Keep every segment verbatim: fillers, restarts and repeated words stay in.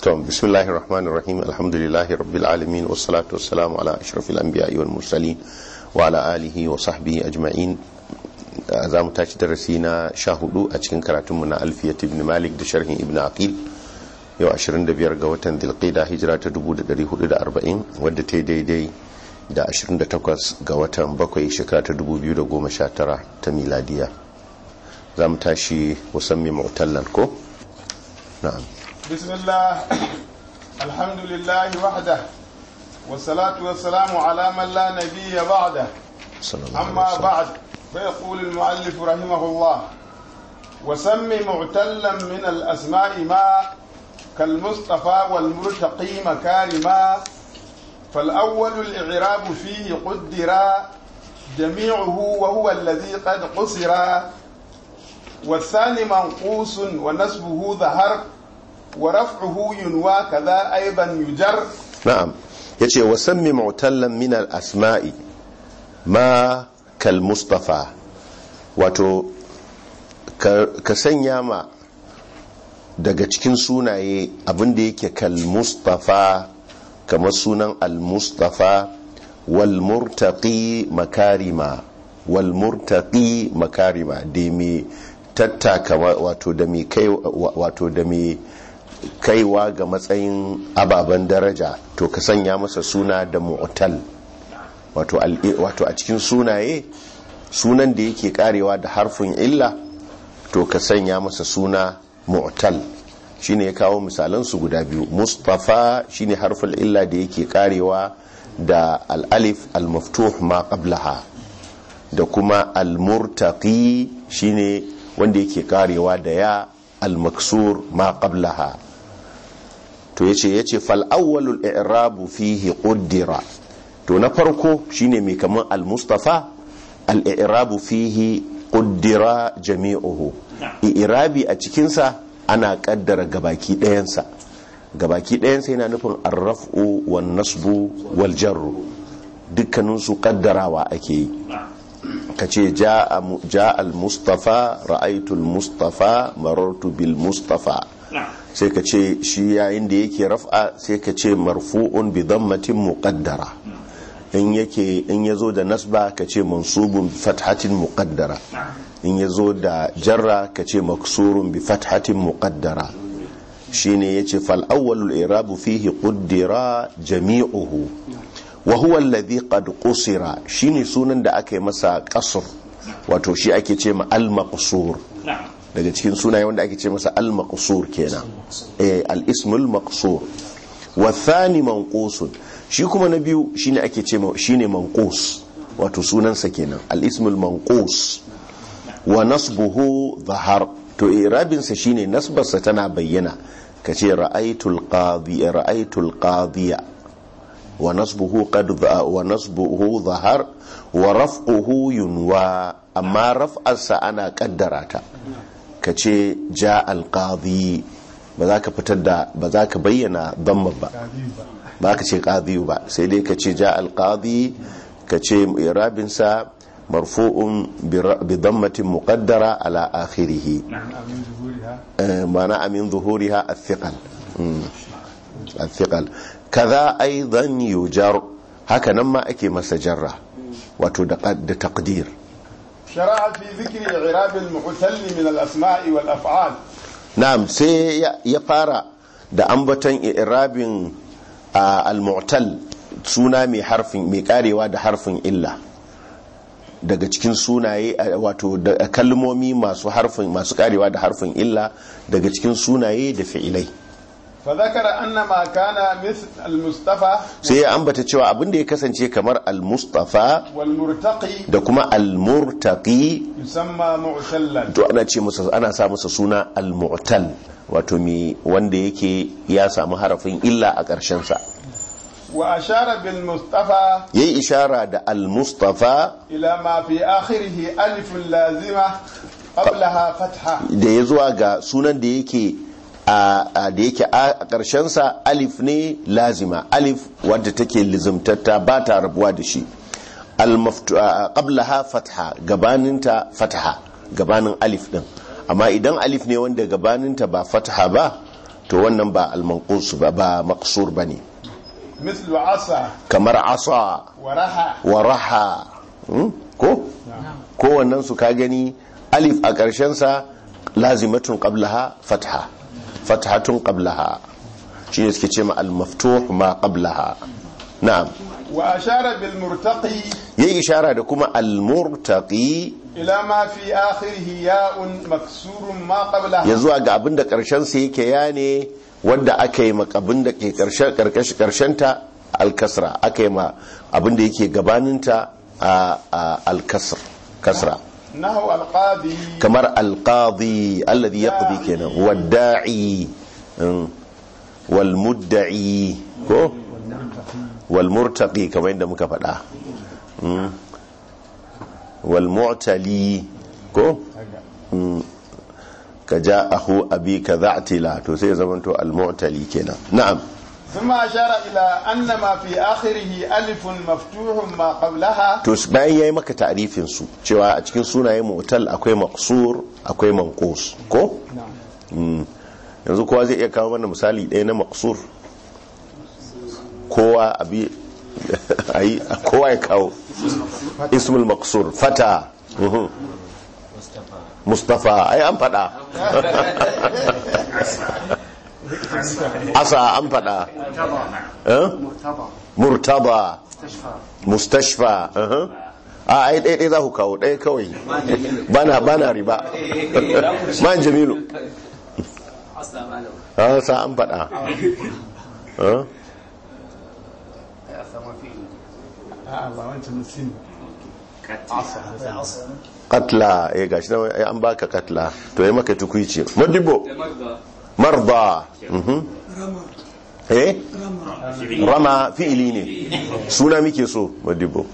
بسم الله الرحمن الرحيم الحمد لله رب العالمين والصلاة والسلام على أشرف الأنبياء والمرسلين وعلى آله وصحبه أجمعين. زام تاج درسينا شاهدوا أتكن كراتمنا ألفية ابن مالك دشرح ابن عقيل يو عشرين دبير قوة ذي القيدة هجرة دبود دري حدود أربعين ودتي دي دي da ashirin da takwas ga watan bakwai shekara ta dubu biyu da goma sha tara ta miladiya. Za mu tashi wasammi mu'tallan ko? Na'am. Bismillah, alhamdulillahi wahda, wassalatu wassalamu ala man la nabiyya ba'da. Amma ba'd, fa yaqulu al-mu'allif rahimahullah, wasammi mu'tallan min al-asma'i ma kal-mustafa wal-murtaqi makarima. فالأول الإعراب فيه قدر جميعه وهو الذي قد قصر والثاني منقوص ونسبه ظهر ورفعه ينوى كذا أيضا يجر. نعم يجي وسمي معتلا من الأسماء ما كالمصطفى wato ka sanya ma daga cikin sunaye abinda yake kalmustafa kamar sunan al-mustafa wal-murtaqi makarima wal-murtaqi makarima da mai tattaka wato da mai kai wato da mai kaiwa ga matsayin ababen daraja, to ka sanya masa suna da mu'tal wato wato a cikin sunaye sunan da yake karewa da harfin illa to ka sanya masa suna mu'tal. Shine ya kawo misalan su guda biyu. Mustafa shine harful illa da yake karewa da al-alif al-maftuh ma qablaha, da kuma al-murtaqi shine wanda yake karewa da ya al-maksur ma qablaha. To yace yace fal awwalul i'rabu fihi quddira, to na farko shine mai kaman al-mustafa al-i'rabu fihi quddira jami'uhu, i'rabi a cikin sa ana kaddara gabaki ɗayansa. Gabaki ɗayansa yana nufin arraf'u wan nasbu wal jarru, dukkanin su kaddarawa ake yi. Kace jaa jaa al mustafa ra'aytu al mustafa marartu bil mustafa, sai kace shi yayin da yake raf'a sai kace marfu'un bi dhammatin muqaddara, in yake in yazo da nasba kace mansubun bi fathatin muqaddara, in yazo da jarra kace maksurun bi fathatin muqaddara. Shine yace fal awwalul i'rabu fihi quddira jami'uhu wa huwa alladhi qad qusira, shine sunan da aka yi masa qasr, wato shi ake ce ma al maqsur, daga cikin sunaye wanda ake ce masa al maqsur kenan, eh al ismul maqsur. Wa thani manqusun, shi kuma na biyu shine ake ce shine manqus, wato sunansa kenan al ismul manqus. Wa nasbuhu zahar, to irabinsa shine nasbarsa tana bayyana, kace ra'aytul qadi ra'aytul qadiya, wa nasbuhu qad wa nasbuhu zahar wa raf'uhu yunwa, amma raf'arsa ana kaddara ta, kace ja al qadi, ba za ka fitar da ba za ka bayyana dhamma ba, ba ka ce qadi ba, sai dai kace ja al qadi, kace irabinsa مرفوع بضمة مقدرة على آخره معنى من ظهورها الثقل الثقل كذا أيضا يجر، هكذا ما أكي مسجرة وتقد تقدير. شرع في ذكر إعراب المعتل من الأسماء والأفعال. نعم سي يفارع da ambatan i'rabin al-mu'tal, suna mai harfin mai karewa da harfin illa daga cikin sunaye, wato da kalmomi masu harfin masu karewa da harfin illa daga cikin sunaye da fi'ilai. fa zakara anna ma kana misl al-mustafa, sai ya ambata cewa abin da ya kasance kamar al-mustafa wal murtaqi da kuma al-murtaqi yusamma mu'tallan, to ana ce masa ana sa masa suna al-mu'tal, wato mi wanda yake ya samu harafin illa a ƙarshen sa. wa ashara bil mustafa, yayi ishara da al-mustafa ila ma fi akhirih alif lazima qablaha fatha, da ya zuwa ga sunan da yake a da yake a ƙarshen sa alif ne lazima, alif wadda take lizimtatta ba ta rabuwa da shi. al-maftuha qablaha fatha, gabaninta fataha, gabanin alif din. Amma idan alif ne wanda gabaninta ba fataha ba, to wannan ba al-manqus ba ba maqsur bane. مثل عصا kamar asa ورحى wa raha ko ko wannan su ka gani alif a ƙarshen sa lazimatun qablaha fatha fathatun qablaha shi ne suke ce ma al-maftuh ma qablaha. na'am وأشار بالمرتقي yayi ishara da kuma al-murtaqi إلى ما في آخره ياء مكسور ما قبلها ya zuwa ga abinda ƙarshen sa yake ya ne wanda aka yi ma abinda ke ƙarshen ƙarshen ta al-kasra aka yi ma abinda yake gabaninta al-kasr kasra نحو القاضي kamar alqadi alladhi yaqdi kenan wadda'i wal mudda'i ko wal murtaqi kamar yadda muka faɗa wal mu'tali ko ka ja'ahu abika dha'tila to sai zaman to al mu'tali kenan. na'am ثم أشار إلى أن ما في آخره ألف مفتوح ما قبلها to bayan yayi maka ta'rifin su cewa a cikin sunayen mu'tal akwai maqsur akwai manqus ko yanzu kowa zai iya kawo mana misali ɗaya na maqsur kowa abi ayi kowa ya kawo ismul maqsur fata mustafa ai an fada asa an fada murtaba mustashfa a ai ɗaya ɗaya za ku kawo ɗaya kawai bana bana riba man jamilu asa an fada katla eh gashi na an baka katla to yayi maka tukuici madibo marda eh rama fi'ili ne suna muke so madibo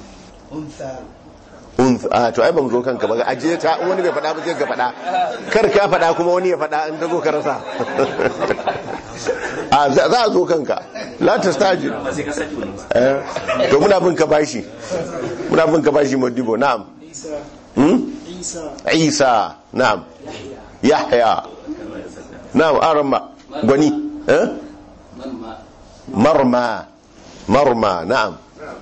unth ah to ai ban zo kanka ba aje ta wani bai fada ba sai ka fada kar ka fada kuma wani ya fada in dago ka rasa a za a zo kanka la tastaji eh to muna bin ka bashi muna bin ka bashi madibo na'am isa isa na'am yahya na'am arma gwani eh marma marma na'am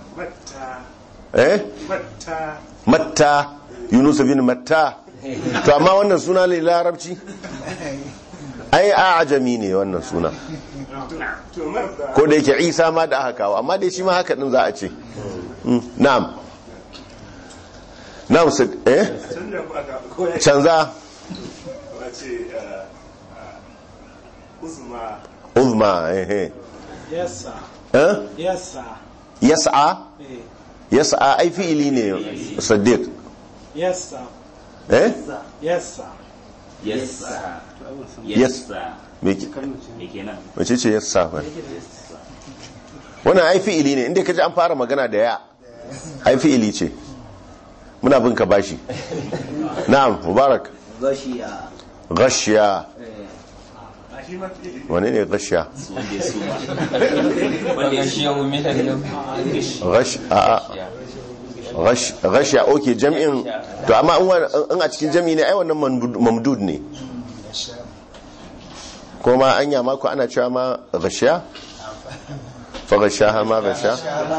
eh matta yunus bin matta to amma wannan suna ne larabci ai ajami ne wannan suna ko da yake isa ma da aka kawo amma dai shi ma haka din za a ce na'am na'am eh canza uzma eh yasa eh yasa yas'a yas'a ai fi'ili ne sadiq yasa eh yasa yassa yassa me ke me kenan wace ce yassa ba wannan ai fi'ili ne inda kaji an fara magana da ya ai fi'ili ce muna bin ka bashi na'am mubarak gashiya gashiya wane ne gashiya gash a gash gashiya okay jam'in to amma in a cikin jam'i ne ai wannan mamdud ne kuma anya ma ko ana cewa ma gashiya fa gashaha ma gasha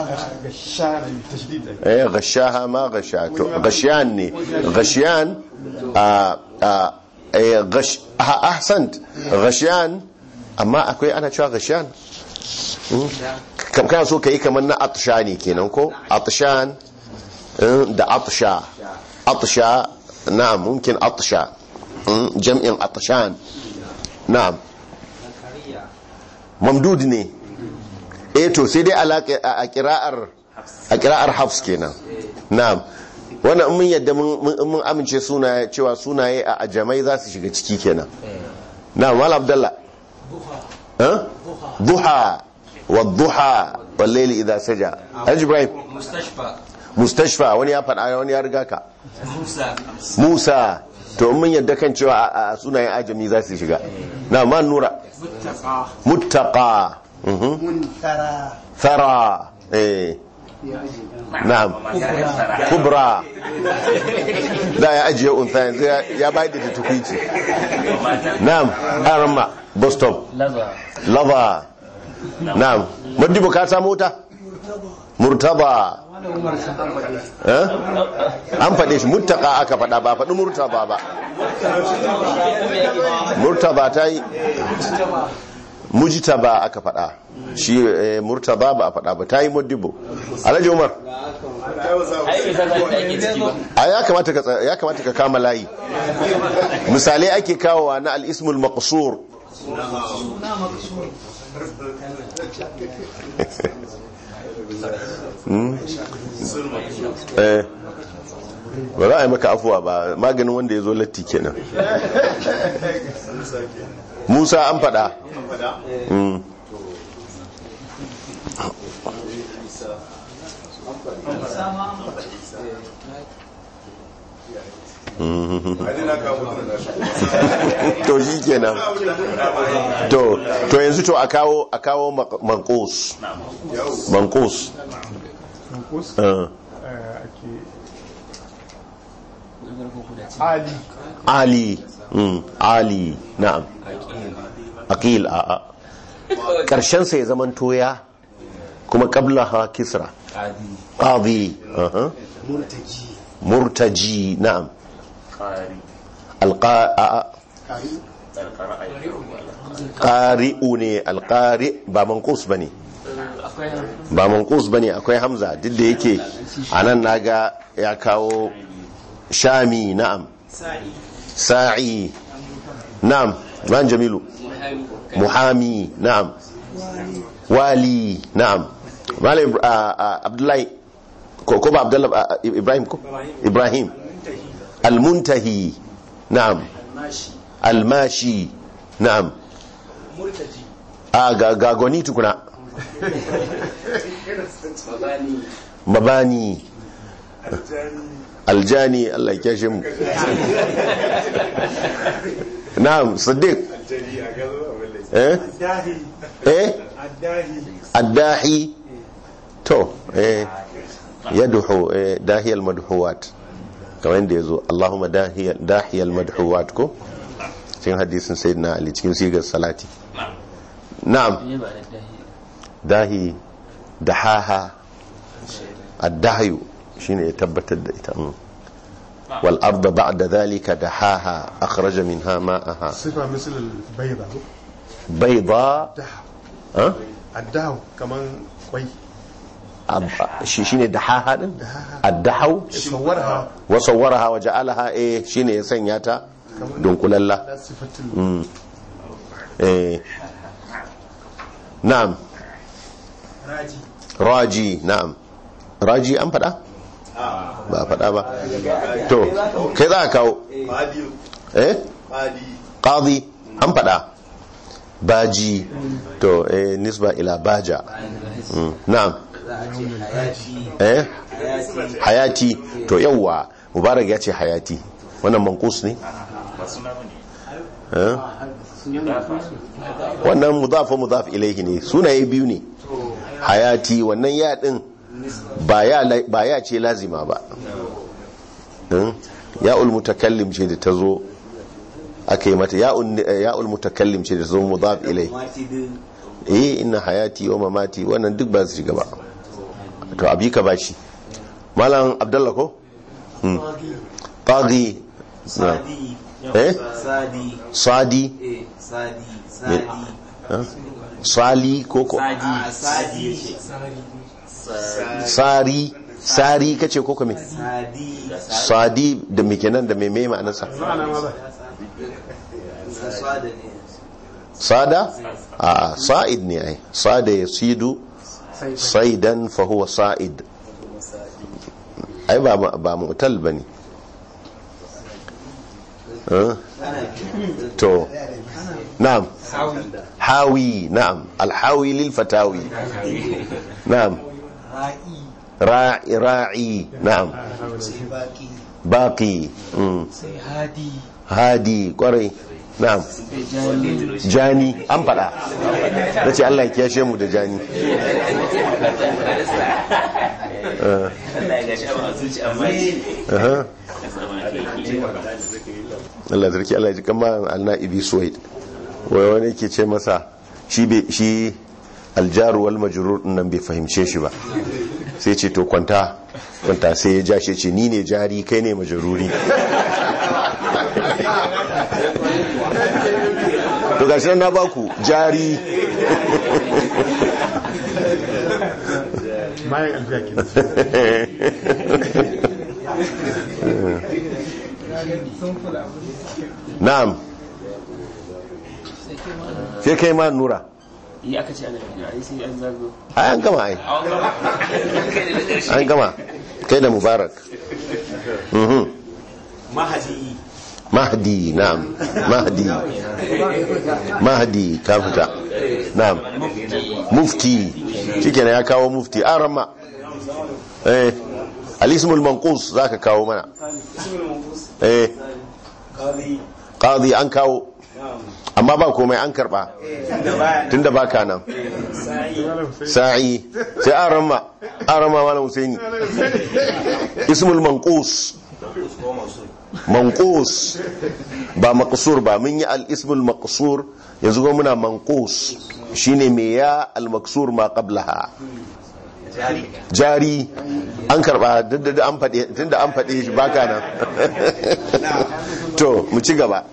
eh gashaha ma gasha to gashiyan ne gashiyan a a eh gash ahsant gashiyan amma akwai ana cewa gashiyan kam kana so kai kamar na atshani kenan ko atshan da atsha atsha na'am mumkin atsha jam'in atshan na'am mamdud ne eh to sai dai alaka a qira'ar a qira'ar hafs kenan na'am wannan mun yadda mun amince suna cewa sunaye a ajamai za su shiga ciki kenan na'am wal abdullah ha duha wadduha wal layli idha saja haji ibrahim mustashfa mustashfa wani ya faɗa wani ya riga ka musa musa to mun yadda kan cewa a sunayen ajami za su shiga na ma nura muttaqa muttaqa munthara thara eh na'am kubra da ya ajiye unsa yanzu ya bai da tukuici na'am arma bus stop lava na'am madibu ka samu wuta murtaba eh an faɗe shi muttaka aka faɗa ba faɗi murtaba ba murtaba ta yi mujtaba aka faɗa shi murtaba ba a faɗa ba ta yi madibu alhaji umar a ya kamata ka ya kamata ka kama layi misalai ake kawowa na al-ismul maqsur eh ba za a yi maka afuwa ba maganin wanda ya zo latti kenan musa an faɗa to shi kenan to to yanzu to a kawo a kawo manqus manqus ali ali ali na'am aqil a a karshen sa ya zaman toya kuma qablaha kisra qadi murtaji murtaji na'am alqa qari'u ne alqari ba manqus bane ba manqus bane akwai hamza duk da yake anan naga ya kawo shami na'am sa'i na'am man jamilu muhami na'am wali na'am malam abdullahi ko ko ba abdullahi ibrahim ko ibrahim almuntahi na'am almashi na'am murtaji a ga gagoni tukuna mabani aljani Allah ya kyashe mu na'am siddiq eh eh addahi to eh yadhu eh dahi almadhuwat kamar yadda yazo Allahumma dahi dahi almadhuwat ko cikin hadisin sayyidina Ali cikin sigar salati na'am dahi dahaha addahi shine ya tabbatar da ita wal arda ba'da dhalika dahaha akhraja minha ma'aha sifa misal al bayda bayda ha addahu kaman kwai shi shine dahaha din addahu sawwarha wa sawwaraha wa ja'alaha eh shine ya sanya ta dunkulalla eh na'am raji raji na'am raji an fada ba a fada ba to kai za ka kawo eh qadi an fada baji to eh nisba ila baja na'am eh hayati to yawa mubarak ya ce hayati wannan manqus ne eh wannan mudaf mudaf ilayhi ne sunaye biyu ne hayati wannan ya din ba ya ba ya ce lazima ba ya ul mutakallim ce da tazo akai mata ya ya ul mutakallim ce da tazo mudaf ilayhi eh inna hayati wa mamati wannan duk ba su shiga ba to abi ka bashi malam abdullah ko hmm taghi sadi eh sadi sadi eh sadi sadi sali koko sadi sari sari kace koko me sadi sadi da me kenan da me me ma'anarsa sada a sa'id ne ai sada yasidu saidan fa huwa sa'id ai ba ba mu'tal bane to na'am hawi na'am alhawi lil fatawi na'am ra'i ra'i na'am baqi hadi hadi kwarai na'am jani an fada nace Allah ya kiyashe mu da jani Allah ya gashi abin a zuci amma aha Allah zarki Allah ji kamar al-na'ibi suwaid wai wani ke ce masa shi be shi aljar wal majrur din nan bai fahimce shi ba sai ce to kwanta kwanta sai ya ja shi ce ni ne jari kai ne majruri to gashi na baku jari mayan alfiya ke na'am sai kai ma nura yi aka ce ana yi sai an zago ai an gama ai an gama kai da mubarak mhm mahadi mahdi na'am mahdi mahdi ka fita na'am mufti shikenan ya kawo mufti arama eh al-ismul manqus zaka kawo mana eh qadi an kawo amma ba komai an karba tunda baka nan sa'i sai arama arama malam Husaini ismul manqus manqus ba maqsur ba mun yi al-ismul maqsur yanzu kuma muna manqus shine me ya al-maqsur ma qablaha jari an karba da an fade tunda an fade shi baka nan to mu ci gaba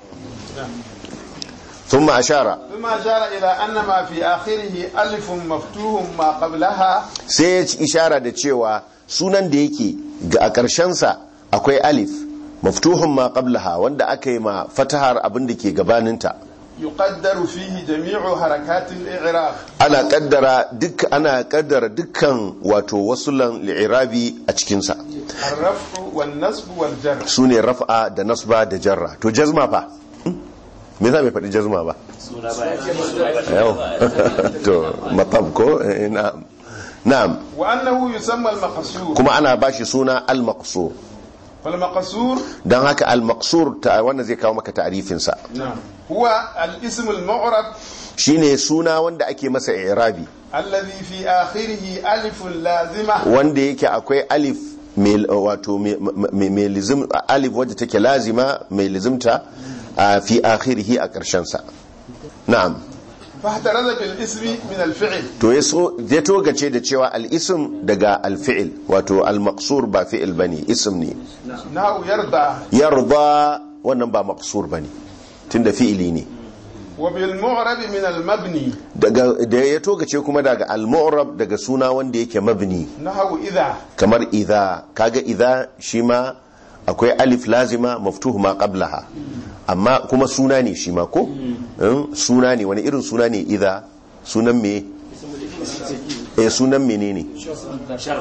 ثم أشار ثم أشار إلى أن ما في آخره ألف مفتوح ما قبلها sai ishara da cewa sunan da yake ga a ƙarshensa akwai alif maftuhun ma qablaha wanda aka yi ma fatahar abin da ke gabaninta يقدر فيه جميع حركات الإعراب ana kaddara duk ana kaddara dukkan wato wasulan li'irabi a cikin sa الرفع والنصب والجر sune raf'a da nasba da jarra to jazma fa me za mai faɗi jazma ba suna baya yau to matab ko eh, na'am na'am وأنه يسمى المقصور kuma ana bashi suna al-maqsur فالمقصور dan haka al-maqsur ta wannan zai kawo maka ta'rifin sa هو الاسم المعرب shine suna wanda ake masa i'rabi الذي في آخره ألف لازمة wanda yake akwai alif mai wato mai lizim alif wadda take lazima mai lizimta a fi akhirihi a karshen sa na'am فاحترز بالاسم من الفعل to yaso ya togace da cewa al-ism daga al-fi'l wato al-maqsur ba fi'il bane ism ne نحو يرضى yarda wannan ba maqsur bane tunda fi'ili ne وبالمعرب من المبني daga da ya togace kuma daga al-mu'rab daga suna wanda yake mabni نحو إذا kamar idha kaga idha shi ma akwai alif lazima maftuh ma qablaha amma kuma suna ne shi ma ko suna ne wani irin suna ne idha sunan me eh sunan menene shart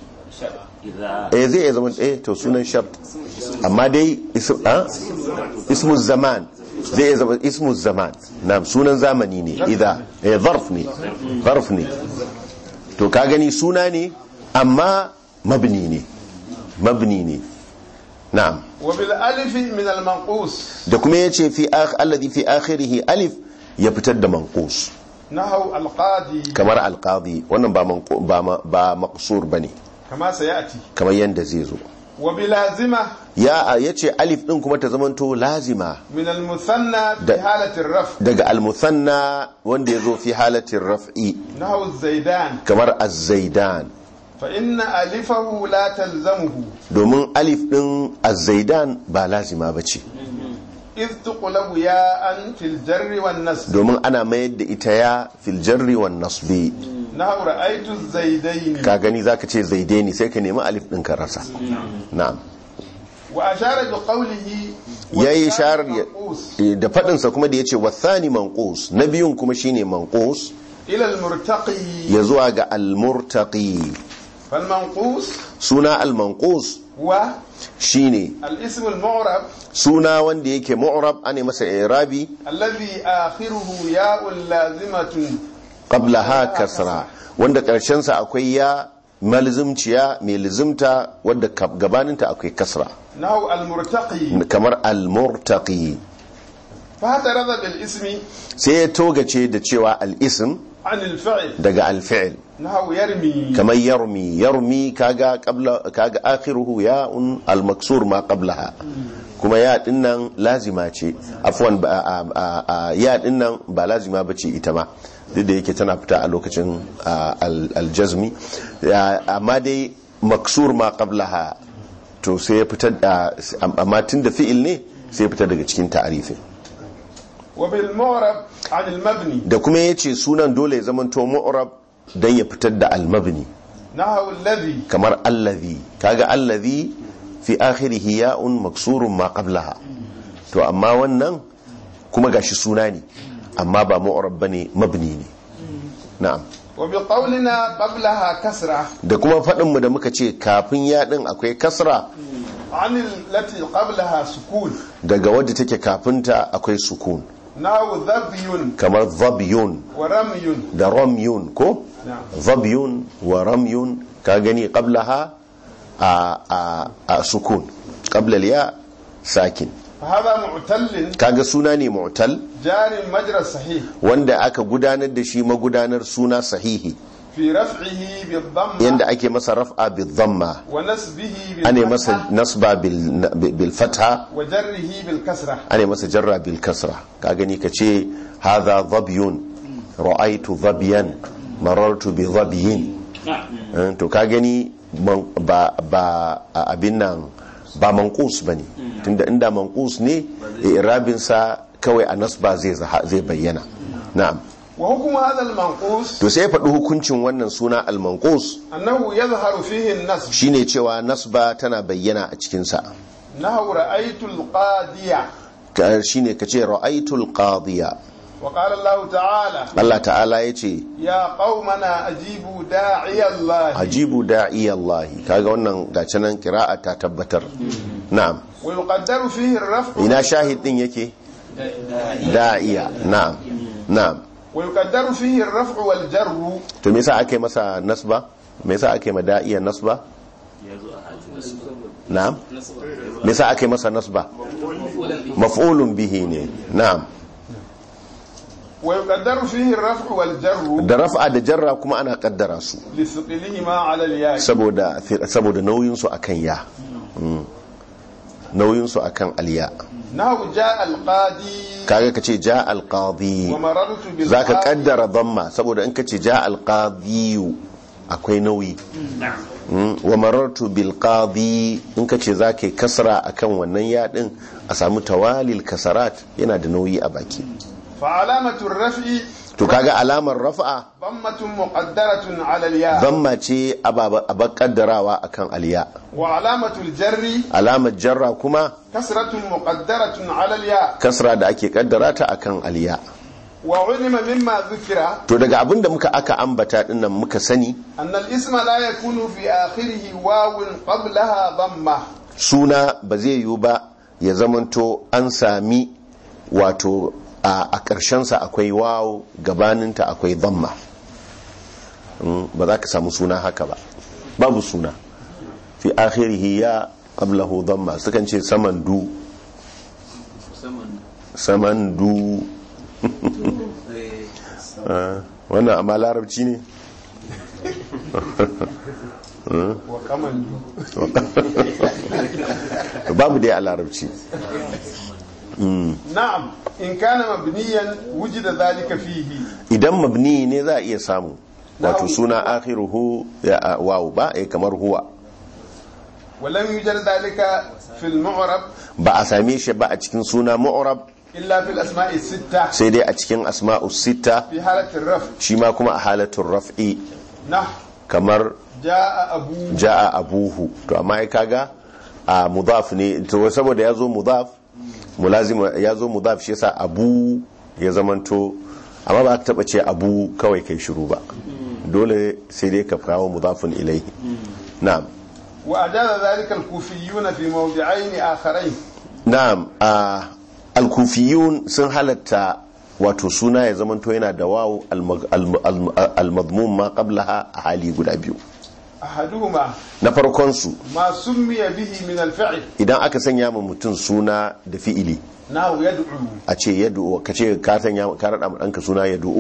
idza eh zai iya zama eh to sunan shart amma dai ism ah ismu zaman zai iya zama ismu zaman na'am sunan zamani ne idha eh zarf ne zarf ne to ka gani suna ne amma mabni ne mabni ne na'am وبالالف من المنقوص da kuma yace fi akh alladhi fi akhirih alif ya fitar da manqus نحو القاضي kamar alqadi wannan ba manqu ba ma- ba maqsur bane كما سياتي kamar yanda zai zo وبلازمه ya yace alif din kuma ta zamanto lazima من المثنى في ده- حالة الرفع daga almuthanna wanda yazo fi halatin raf'i نحو الزيدان kamar az-zaidan فإن ألفه لا تلزمه domin alif din az-zaidan ba lazima bace إذ تقلب ياء في الجر والنصب domin ana mayar da ita ya fil jarri wan nasbi نحو رأيت الزيدين ka gani zaka ce zaidaini sai ka nemi alif din ka rasa na'am وأشار بقوله yayi والثاني shar منقوص da fadin sa kuma da yace wathani manqus na biyun kuma shine manqus إلى المرتقي ya zuwa ga al-murtaqi فالمنقوص suna al-manqus هو shine الاسم المعرب suna wanda yake mu'rab ane masa i'rabi الذي آخره ياء لازمة qablaha kasra wanda karshen sa akwai ya malzumciya mai lizimta wanda gabaninta akwai kasra نحو المرتقي kamar al-murtaqi فاعترض بالاسم sai ya togace da cewa al-ism عن الفعل daga alfi'il نحو يرمي kamar yarmi yarmi kaga qabla kaga akhiruhu ya'un al-maksur ma qablaha kuma ya dinnan lazima ce afwan ba- a- a- a- ya dinnan ba lazima bace ita ma duk da yake tana fita a lokacin a, al- al-jazmi Ya- amma dai maksur ma qablaha to sai ya fitar da amma tunda fi'il ne sai ya fitar daga cikin ta'arifin وبالمعرب عن المبني da kuma yace sunan dole ya zamanto mu'rab dan ya fitar da al-mabni نحو الذي kamar allazi kaga allazi fi akhirihi ya'un maksurun ma qablaha to amma wannan kuma gashi suna ne amma ba mu'rab bane mabni ne na'am وبقولنا قبلها كسرة da kuma fadin mu da muka ce kafin ya din akwai kasra عن التي قبلها سكون daga wadda take kafinta akwai sukun نحو ذبي kamar dhabyun ورمي da ramyun ko نعم dhabyun wa ramyun ka gani qablaha a a, a sukun qabla al-ya sakin فهذا معتل kaga suna ne mu'tal جار مجرى الصحيح wanda aka gudanar da shi magudanar suna sahihi في رفعه بالضمة yanda ake masa raf'a bil dhamma ونسبه ane masa بالفتحة nasba bil bil fatha وجره بالكسرة ane masa jarra bil kasra ka gani kace hadha dhabyun ra'aytu dhabyan marartu bi dhabyin Eh, to ka gani man- ba ba a- abin nan ba manqus bane tunda inda manqus ne i'rabin sa kawai a nasba zai zaha- zai bayyana na'am وحكم هذا المنقوص to sai ya faɗi hukuncin wannan suna al-manqus أنه يظهر فيه النسب shine cewa nasba tana bayyana a cikinsa نحو رأيت القاضية Ka- shine kace ra'aytul qadiya وقال الله تعالى Allah ta'ala yace يا قومنا أجيبوا داعي الله ajibu da'i Allah kaga wannan gace nan qira'a ta tabbatar na'am ويقدر فيه الرفع ina shahid din yake da'iya na'am na'am ويقدر فيه الرفع والجر to me yasa ake masa nasba me yasa ake ma da'iya nasba na'am me yasa ake masa nasba maf'ulun bihi ne na'am ويقدر فيه الرفع والجر da raf'a da jarra kuma ana kaddara su لثقلهما على الياء saboda saboda nauyin su akan ya Mm. nauyin su akan alya نحو جاء القاضي kaga kace ja alqadi ومررت zaka بالقاضي kaddara dhamma saboda in kace ja alqadi akwai nauyi Mm. wa marartu bil qadi in kace zaka kasra akan wannan ya din a samu tawalil kasarat yana da nauyi a baki فعلامة الرفع to kaga alamar raf'a ضمة مقدرة على الياء dhamma ce ababa kaddarawa akan alya وعلامة الجر alamar jarra kuma كسرة مقدرة على الياء kasra da ake kaddara ta akan alya وعلم مما ذكر to daga abin da muka aka ambata dinnan muka sani أن الاسم لا يكون في آخره واو قبلها ضمة suna ba zai yiwu ba ya zamanto an sami wato a a ƙarshensa akwai wawo gabaninta akwai dhamma Mm, ba za ka samu suna haka ba babu suna fi akhirihi ya qablahu dhamma sukan ce saman du saman du Ah, wannan amma larabci ne وكمن babu dai a larabci نعم إن كان مبنيا وجد ذلك فيه idan mabni ne za a iya samu wato suna akhiruhu ya wawu ba eh kamar huwa ولم يوجد ذلك في المعرب ba a same shi ba a cikin suna mu'rab إلا في الأسماء الستة sai dai a cikin asma'us sitta في حالة الرفع shi ma kuma a halatul raf'i نحو kamar جاء أبوه ja'a abuhu to amma ya kaga a mudaf ne to saboda yazo mudaf mulazim yazo mudaf shi yasa abu ya zamanto amma ba ka taba ce abu kawai kai shiru ba dole sai dai ka kawo mudafun ilaihi na'am وأجاز ذلك الكوفيون في موضعين آخرين na'am a al-kufiyun sun halatta wato suna ya zamanto yana da wawu al-madmum ma qablaha a hali guda biyu أحدهما na farkon su ما سمي به من الفعل idan aka sanya ma mutum suna da fi'ili نحو يدعو a ce yad'u ka ce ka sanya ka rada ma danka suna yad'u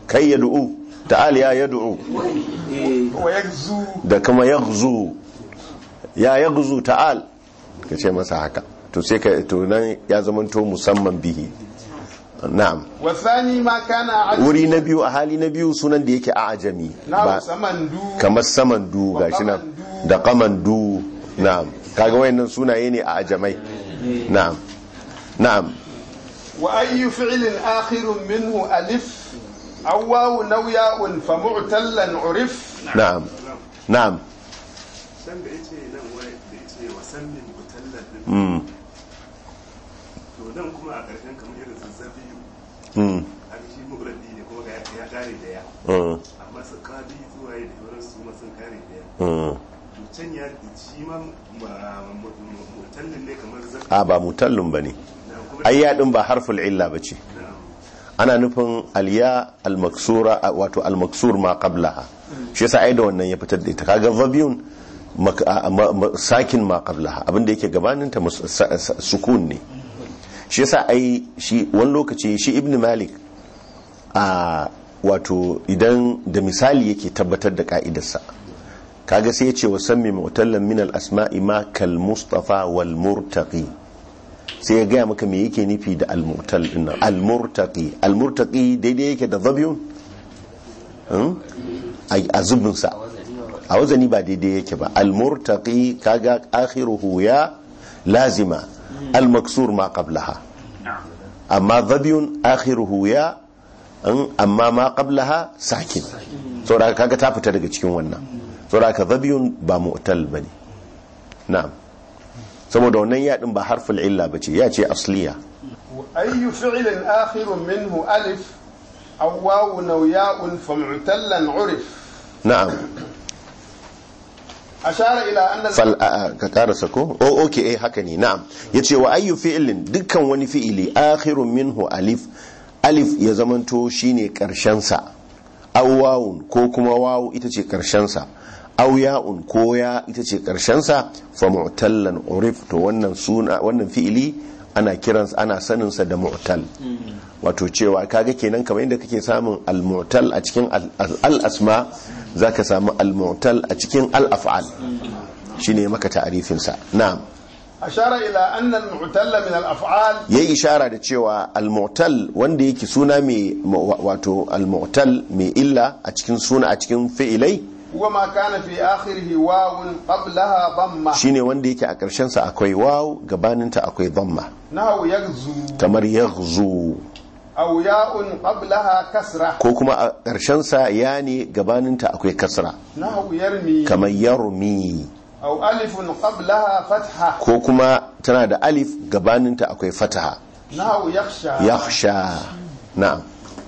kai yad'u ta'al ya yad'u wa yakzu da kuma yaghzu ya yaghzu ta'al ka ce masa haka to sai ka to nan ya zamanto musamman bihi na'am wa thani ma kana ajami wuri na biyu a hali na biyu sunan da yake a'jami na samandu kamar samandu gashi nan da qamandu na'am kaga wayannan sunaye ne a ajamai na'am na'am wa ayyu fi'lin akhirun minhu alif aw waw naw ya'un fa mu'tallan urif na'am na'am dan da yace nan wai da yace wasannin mutallan mm to dan kuma a karshen kamar irin zazzabi mm a shi mugradi ne kuma ga ya kare da ya mm amma su kadi zuwa da sauran su ma sun kare da ya mm to can ya shi ma mutallin ne kamar zazzabi a ba mutallin bane ayya din ba harful illa bace ana nufin alya al-maksura wato al-maksur ma qablaha shi yasa ai da wannan ya fitar da ita kaga vabiyun sakin ma qablaha abinda yake gabanin ta sukun ne shi yasa ai shi wani lokaci shi ibn malik a wato idan da misali yake tabbatar da ka'idarsa kaga sai ya ce wa sammi mu'tallan min al-asma'i ma kal mustafa wal murtaqi sai ya gaya maka me yake nufi da al-mu'tal din nan al-murtaqi al-murtaqi daidai yake da zabiyun a zubin sa a wazani ba daidai yake ba al-murtaqi kaga akhiruhu ya lazima al-maksur ma qablaha amma zabiyun akhiruhu ya amma ma qablaha sakin saboda kaga ta fita daga cikin wannan saboda ka zabiyun ba mu'tal bane na'am saboda wannan yaɗin ba harfin illa ba ce ya ce asliya ayyu fi'lin akhirun minhu alif aw waw naw ya'un fa mu'tallan urif na'am ashara ila anna fal ka karasa ko oh okay eh haka ne na'am yace wa ayyu fi'lin dukkan wani fi'ili akhirun minhu alif alif ya zamanto shine karshen sa aw wawun ko kuma wawu ita ce karshen sa aw ya'un ko ya ita ce karshen sa fa mu'tallan urif to wannan suna wannan fi'ili ana kiransa ana sanin sa da mu'tal wato cewa kaga kenan kamar inda kake samun al-mu'tal a cikin al-asma zaka samu al-mu'tal a cikin al-af'al shine maka ta'arifin sa na'am ashara ila anna al-mu'tal min al-af'al yayi ishara da cewa al-mu'tal wanda yake suna mai wato al-mu'tal mai illa a cikin suna a cikin fi'ilai huwa ma kana fi akhirih wawun qablaha dhamma shine wanda yake a karshen sa akwai waw gabanin ta akwai dhamma nahu yaghzu kamar yaghzu aw ya'un qablaha kasra ko kuma a karshen sa ya ne gabanin ta akwai kasra nahu yarmi kamar yarmi aw alifun qablaha fatha ko kuma tana da alif gabanin ta akwai fataha nahu yakhsha yakhsha na'am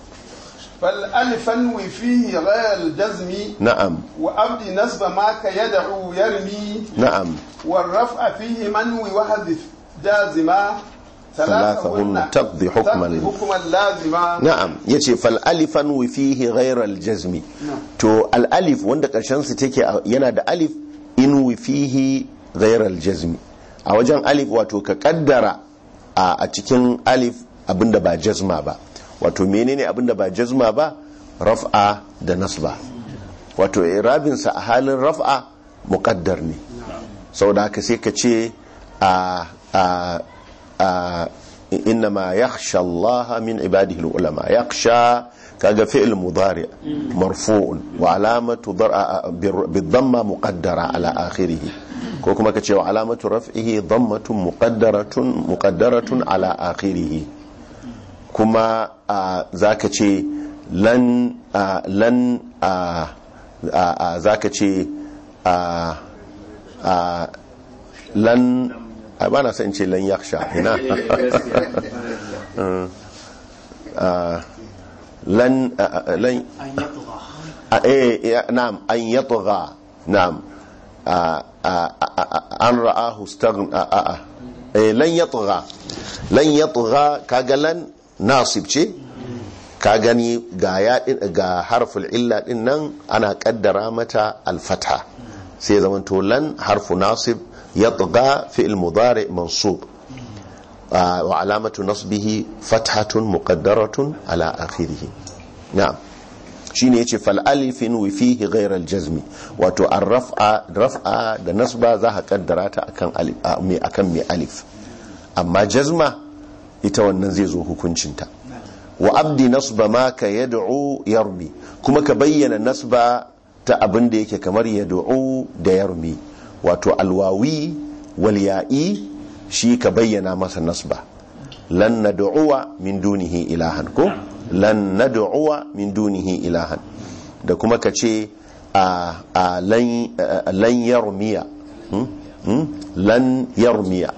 فالالف انوي فيه غير الجزم نعم وابدي نسب ما كيدعو يرمي نعم والرفع فيه منوي وحذف جازما ثلاثهن تقضي حكما حكما لازما نعم yace fal alifan wa fihi ghayr al jazm to al alif wanda karshen su take yana da alif in wa fihi ghayr al jazm a wajen alif wato ka kaddara a cikin alif abinda ba jazma ba wato menene abinda ba jazma ba raf'a da nasba wato irabinsa a halin raf'a muqaddar ne saboda haka sai ka ce a a a inma yakhsha Allah min ibadihi ulama yakhsha kaga fi'l mudari marfu'un wa alamatu bid-dhamma muqaddara ala akhirih ko kuma ka ce wa alamatu raf'ihi dhammatun muqaddaratun muqaddaratun ala akhirih kuma za ka ce lan lan za ka ce lan ba na san ce lan yaksha ina lan lan na'am an yatgha na'am an ra'ahu staghna lan yatgha lan yatgha kaga lan nasib ce ka gani ga yaɗin ga harful illa din nan ana kaddara mata alfatha sai zaman to lan harfu nasib yatgha fi'l mudari mansub wa alamatu nasbihi fathatun muqaddaratun ala akhirih na'am shine yace fal alifin wa fihi ghayr al jazmi wato ar raf'a raf'a da nasba za ka kaddara ta akan alif mai akan mai alif amma jazma ita wannan zai zo hukuncinta wa abdi nasba ma ka yad'u yarmi kuma ka bayyana nasba ta abin da yake kamar yad'u da yarmi wato alwawi wal ya'i shi ka bayyana masa nasba lan nad'uwa min dunihi ilahan ko lan nad'uwa min dunihi ilahan da kuma ka ce a lan yarmiya lan yarmiya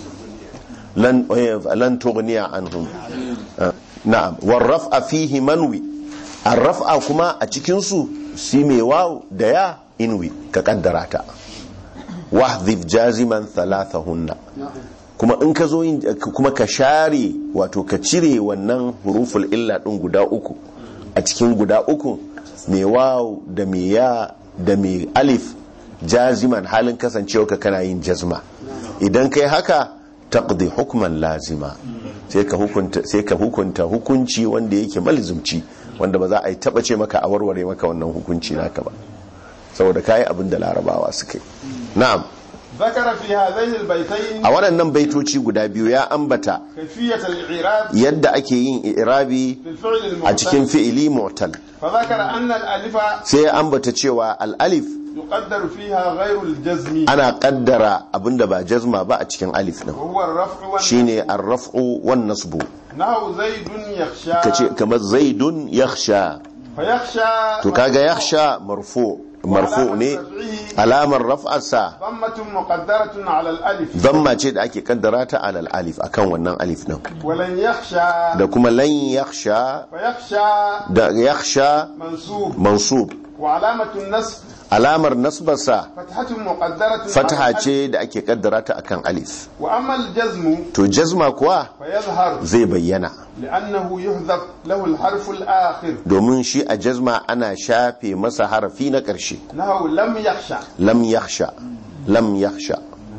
lan lan tughniya anhum na'am warraf'a fihi manwi arraf'a kuma a cikin su si mai waw da ya inwi ka kaddara ta wahdhif jaziman thalathahunna kuma in ka zo kuma ka share wato ka cire wannan huruful illa din guda uku a cikin guda uku mai waw da mai ya da mai alif jaziman halin kasancewa ka kana yin jazma idan kai haka taqdi hukman lazima sai ka hukunta sai ka hukunta hukunci wanda yake malzumci wanda ba za a yi taba ce maka a warware maka wannan hukunci naka ba saboda kai abin da larabawa suka yi na'am ذكر في هذين البيتين a waɗannan baitoci guda biyu ya ambata كيفية الإعراب yadda ake yin i'rabi في الفعل a cikin المعتل fi'ili mu'tal فذكر أن الألف sai ya ambata cewa al-alif يقدر فيها غير الجزم ana kaddara abinda ba jazma ba a cikin alif din وهو الرفع والنصب shine ar-raf'u wan nasbu نحو زيد يخشى kace kamar zaidun yakhsha فيخشى to kaga yakhsha marfu marfu ne alamar raf'arsa ضمة مقدرة على الألف damma ce da ake kaddara ta alal alif akan wannan alif din ولن يخشى da kuma lan yakhsha فيخشى da yakhsha منصوب mansub وعلامة النصب alamar nasbarsa فتحة مقدرة fataha على الألف ce da ake kaddara ta akan alif وأما الجزم to jazma kuwa فيظهر zai bayyana لأنه يحذف له الحرف الآخر domin shi a jazma ana shafe masa harafi na ƙarshe نحو لم يخشى lam yakhsha lam yakhsha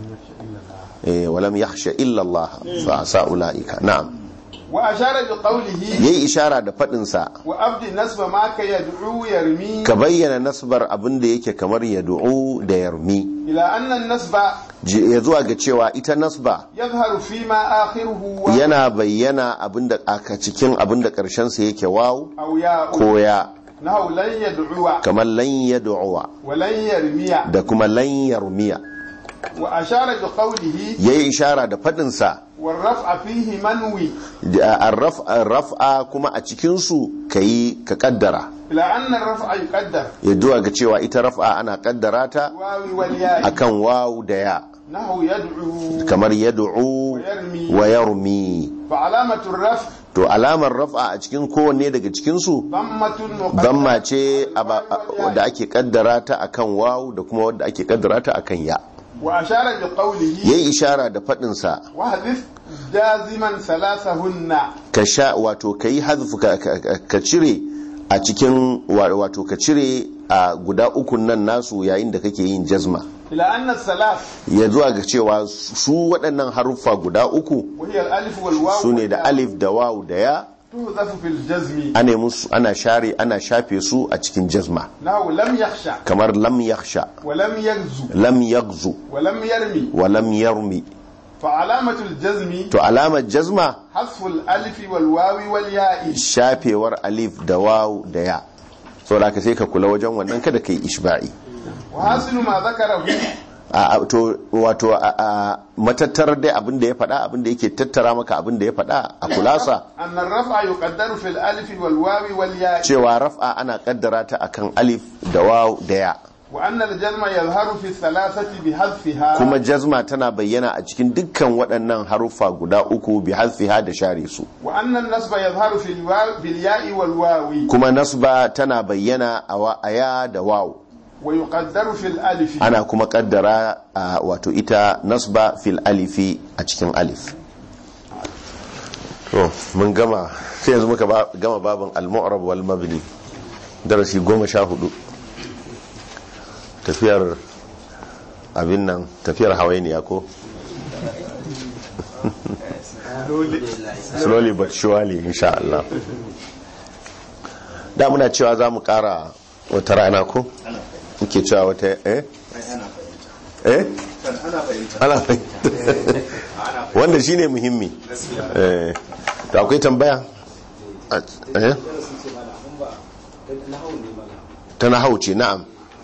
eh wa lam yakhsha illa Allah fa asa ulaika na'am وأشار بقوله yayi ishara da fadin sa وأبدي نسب ما كيدعو يرمي ka bayyana nasbar abin da yake kamar yad'u da yarmi إلى أن النسب ya zuwa ga cewa ita nasba يظهر فيما آخره و yana bayyana abin da aka cikin abin da karshen sa yake waw أو ياء ko ya نحو لن يدعو kamar lan yad'uwa ولن يرمي da kuma lan yarmiya وأشار بقوله yayi ishara da fadin sa والرفع فيه منوي raf'a kuma a cikin su kai ka kaddara إلى أن الرفع يقدر ya zuwa ga cewa ita raf'a ana kaddara ta واو والياء akan waw da ya نحو يدعو kamar yad'u wa yarmi فعلامة الرفع to alamar raf'a a cikin kowanne daga cikin su ضمة damma مقدرة ce aba- da ake kaddara ta akan waw da kuma wadda ake kaddara ta akan ya وأشار بقوله yayi ishara da fadin sa واحذف جازما ثلاثهن ka sha wato kai hazfu ka, ka, ka- ka cire a cikin wa- wato ka cire a guda ukun nan nasu yayin da kake yin jazma إلى أن الثلاث ya zuwa ga cewa su waɗannan haruffa guda uku وهي الألف والواو su ne da والياء alif da waw da ya تحذف في الجزم ana musu ana share ana shafe su a cikin jazma نحو لم يخشى kamar lam yakhsha ولم يغزو lam yaghzu ولم يرمي wa lam yarmi فعلامة الجزم to alamar jazma حذف الألف والواو والياء shafewar alif da waw da ya saboda ka sai ka kula wajen wannan kada kai ishba'i وحاصل ما ذكره a to wato a matattar dai abin da ya faɗa abin da yake tattara maka abin da ya faɗa a kulasa أن الرفع يقدر في الألف والواو والياء cewa raf'a ana kaddara ta akan alif da waw da ya وأن الجزم يظهر في الثلاثة بحذفها kuma jazma tana bayyana a cikin dukkan waɗannan haruffa guda uku bi hazfiha da share su وأن النصب يظهر في الواو بالياء والواو kuma nasba tana bayyana a wa- a ya da waw ويقدر في الألف ana kuma kaddara a wato ita nasba fil alifi a cikin alif to mun gama sai yanzu muka ba- gama babin al-mu'rab wal mabni darasi goma sha hudu tafiyar abin nan tafiyar hawainiya ko slowly but surely insha Allah da muna cewa za mu kara wata rana ko muke cewa wata eh eh ana fahimta wanda shine muhimmi eh to akwai tambaya eh ta nahau ce na'am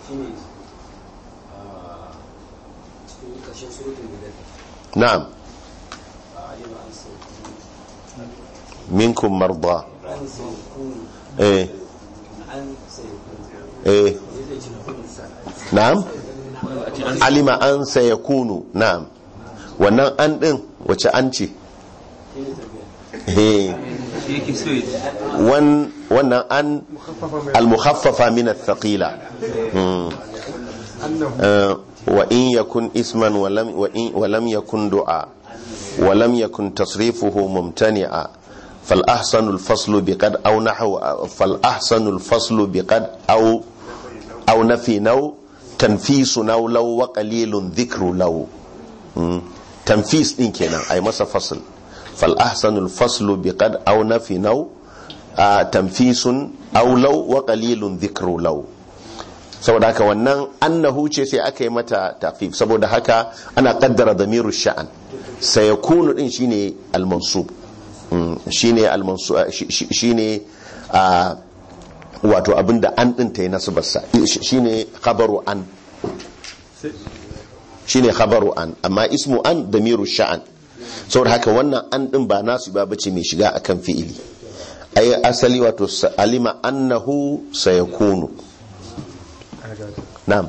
na'am minkum marda eh eh na'am alima an sayakunu na'am wannan an din wace an ce eh wan wannan an al-mukhaffafa min ath-thaqila wa in yakun isman wa lam wa in wa lam yakun du'a wa lam yakun tasrifuhu mumtani'a fal ahsanu al-faslu biqad aw nahwa fal ahsanu al-faslu biqad aw aw nafi naw tanfisu naw law wa qalilun dhikru law tanfis din kenan ay masa fasl fal ahsanu al-faslu biqad aw nafi naw tanfisun aw law wa qalilun dhikru law saboda haka wannan annahu ce sai aka yi mata tafif saboda haka ana kaddara damiru sha'an sayakunu din shine al-mansub shine al-mansub shine wato abinda an din tayi nasbarsa shine khabaru an shine khabaru an amma ismu an damiru sha'an saboda haka wannan an din ba nasu ba bace mai shiga akan fi'ili ay asali wato alima annahu sayakunu na'am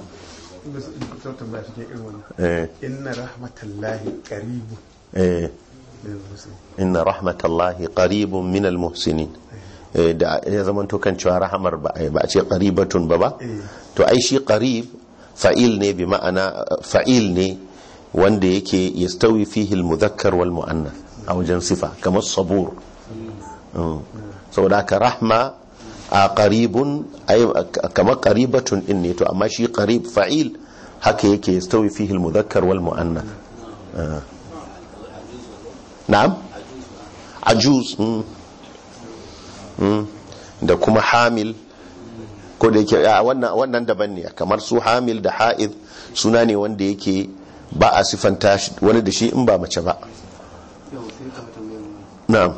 inna rahmatallahi qaribun eh inna rahmatallahi qaribun min almuhsinin da ya zaman to kan cewa rahamar ba ba a ce qaribatun ba ba to ai shi qarib fa'il ne bi ma'ana fa'il ne wanda yake yastawi fihi almudhakkar wal muannath a wajen sifa kamar sabur saboda ka rahma a qaribun kamar qaribatun din ne to amma shi qarib fa'il haka yake yastawi fihi almudhakkar wal muannath na'am ajuz da kuma hamil ko da yake wannan wannan daban ne kamar su hamil da ha'id suna ne wanda yake ba a sifanta wani da shi in ba mace ba na'am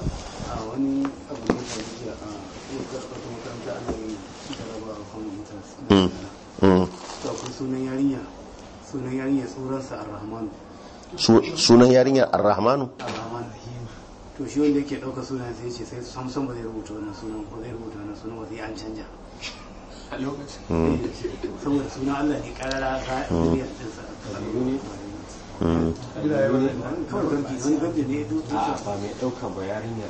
sunan yarinya sunan yarinya tsoronsa ar-rahmanu sunan yarinya ar-rahmanu to shi wanda yake dauka sunan sai ce sai samson ba zai rubuta wannan sunan ko zai rubuta wannan sunan ba sai an canja a lokacin saboda sunan Allah ne karara ga duniyar dinsa kawai gamji wani gamji ne a ba mai dauka ba yarinya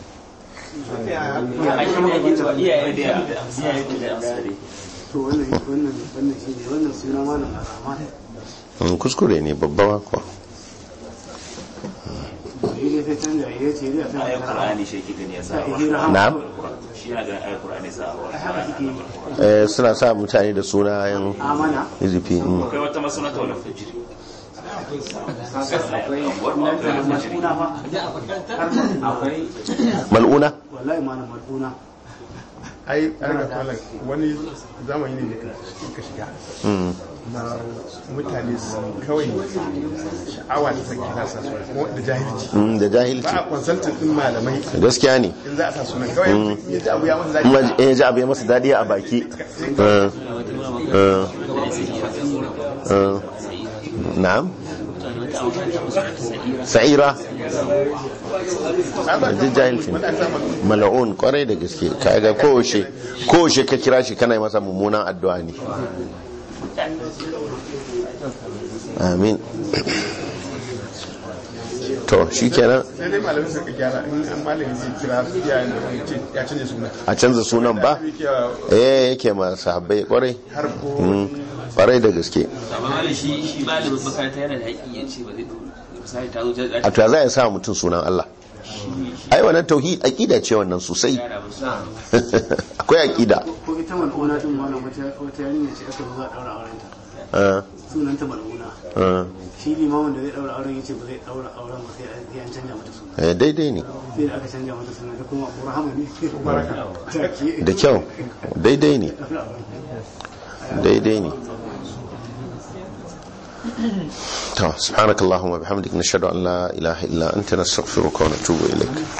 to wannan wannan wannan shi ne wannan suna malam ar-rahman kuskure ne babba ko na'am suna sa mutane da sunayen izifi akwai wata masana ta wani fajiri mal'una wallahi ma na mal'una ai ana kwalan wani zamani ne da ka shiga na mutane kawai sha'awa ta sake ta sa suna da jahilci da jahilci ba a consultant din malamai gaskiya ne in za a sa sunan kawai ya ji abu ya masa daɗi ya ji abu ya masa daɗi a baki na'am sa'ira da jahilci mala'un kwarai da gaske kaga kowace kowace ka kira shi kana yi masa mummunan addu'a ne amin to shi kenan sai dai malamin suka gyara in an malami zai kira iyayen da ya canza sunan a canza sunan ba eh yake ma sahabbai kwarai kwarai da gaske amma shi shi malamin makaranta yana da haƙƙi ya ce ba zai misali ta zo a to za a sa mutum sunan Allah ai wannan tauhid aqida ce wannan sosai akwai aqida ko ita mal'una din wannan wata wata yarinya ce aka zo a daura auren ta Ah, sunan ta mal'una ah. shi limamin da zai daura auren yace ba zai daura auren ba sai sai an canja mata suna Eh, daidai ne, sai da aka canja mata suna da kuma Abu Rahama ne take da kyau, daidai ne, daidai ne. To, subhanakallahumma bihamdika nashhadu an la ilaha illa anta nastaghfiruka wa natubu ilayk.